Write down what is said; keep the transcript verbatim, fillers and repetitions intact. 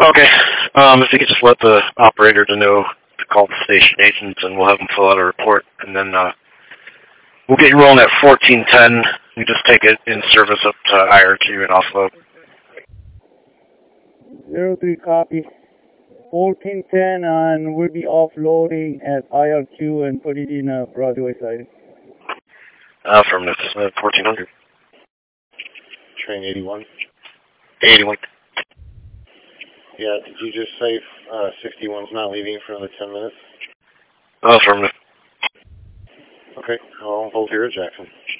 Okay. Um, if you could just let the operator to know to call the station agents, and we'll have them fill out a report, and then uh, we'll get you rolling at fourteen ten. You just take it in service up to I R Q and offload. Zero three copy. fourteen ten, and we'll be offloading at I R Q and put it in a Broadway side. Uh, from this uh, fourteen hundred. Train eighty-one. eighty-one. Yeah, did you just say uh, sixty-one's not leaving for another ten minutes? Uh, from the Okay, I'll hold here at Jackson.